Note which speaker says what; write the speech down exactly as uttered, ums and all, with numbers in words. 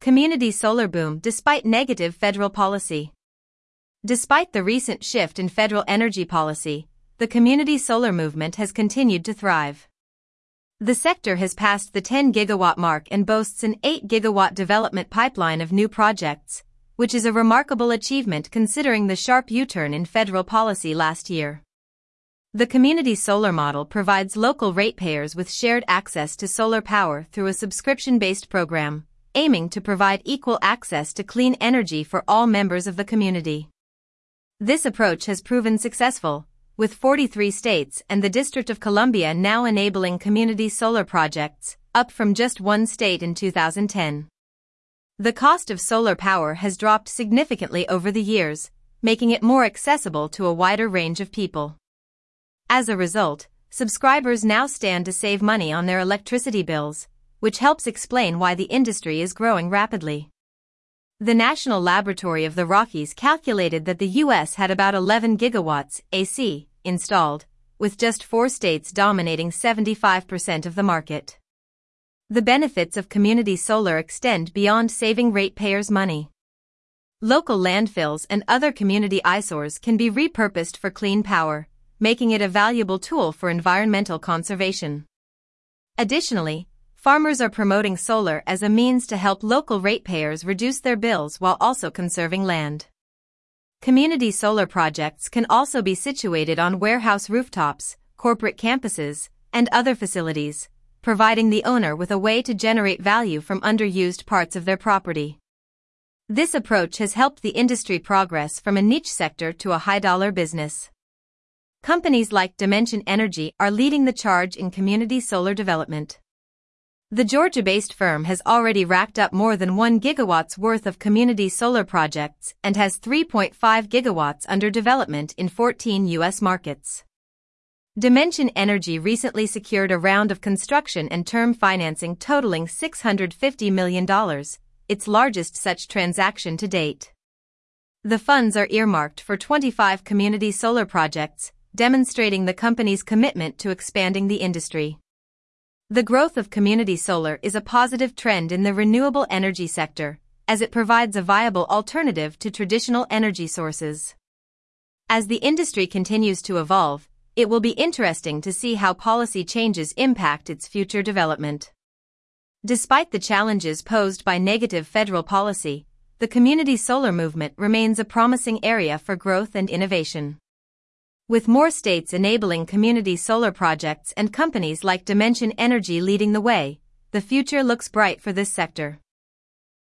Speaker 1: Community solar boom despite negative federal policy. Despite the recent shift in federal energy policy, the community solar movement has continued to thrive. The sector has passed the ten gigawatt mark and boasts an eight gigawatt development pipeline of new projects, which is a remarkable achievement considering the sharp U-turn in federal policy last year. The community solar model provides local ratepayers with shared access to solar power through a subscription-based program, aiming to provide equal access to clean energy for all members of the community. This approach has proven successful, with forty-three states and the District of Columbia now enabling community solar projects, up from just one state in two thousand ten. The cost of solar power has dropped significantly over the years, making it more accessible to a wider range of people. As a result, subscribers now stand to save money on their electricity bills, which helps explain why the industry is growing rapidly. The National Laboratory of the Rockies calculated that the U S had about eleven gigawatts A C installed, with just four states dominating seventy-five percent of the market. The benefits of community solar extend beyond saving ratepayers money. Local landfills and other community eyesores can be repurposed for clean power, making it a valuable tool for environmental conservation. Additionally, farmers are promoting solar as a means to help local ratepayers reduce their bills while also conserving land. Community solar projects can also be situated on warehouse rooftops, corporate campuses, and other facilities, providing the owner with a way to generate value from underused parts of their property. This approach has helped the industry progress from a niche sector to a high-dollar business. Companies like Dimension Energy are leading the charge in community solar development. The Georgia-based firm has already racked up more than one gigawatt's worth of community solar projects and has three point five gigawatts under development in fourteen U S markets. Dimension Energy recently secured a round of construction and term financing totaling six hundred fifty million dollars, its largest such transaction to date. The funds are earmarked for twenty-five community solar projects, demonstrating the company's commitment to expanding the industry. The growth of community solar is a positive trend in the renewable energy sector, as it provides a viable alternative to traditional energy sources. As the industry continues to evolve, it will be interesting to see how policy changes impact its future development. Despite the challenges posed by negative federal policy, the community solar movement remains a promising area for growth and innovation. With more states enabling community solar projects and companies like Dimension Energy leading the way, the future looks bright for this sector.